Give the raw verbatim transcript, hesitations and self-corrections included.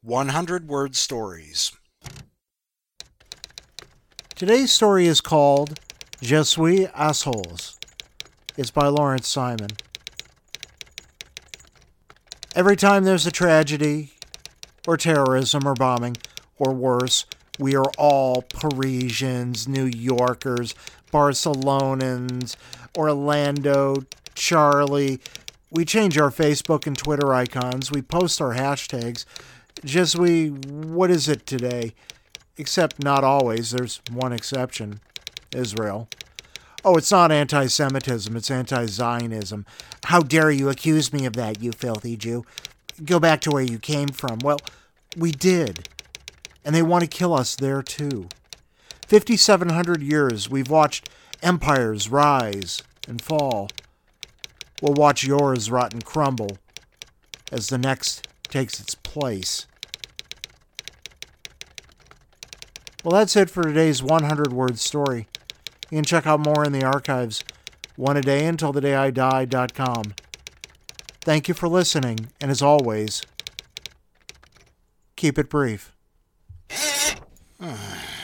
one hundred word stories. Today's story is called Je suis assholes. It's by Lawrence Simon. Every time there's a tragedy, or terrorism, or bombing, or worse, we are all Parisians, New Yorkers, Barcelonans, Orlando, Charlie. We change our Facebook and Twitter icons. We post our hashtags. Je suis, what is it today? Except not always. There's one exception. Israel. Oh, it's not anti-Semitism. It's anti-Zionism. How dare you accuse me of that, you filthy Jew? Go back to where you came from. Well, we did. And they want to kill us there too. fifty-seven hundred years we've watched empires rise and fall. We'll watch yours rot and crumble as the next takes its place. Well, that's it for today's one hundred word story. You can check out more in the archives. One a day until the day I die dot com. Thank you for listening, and as always, keep it brief.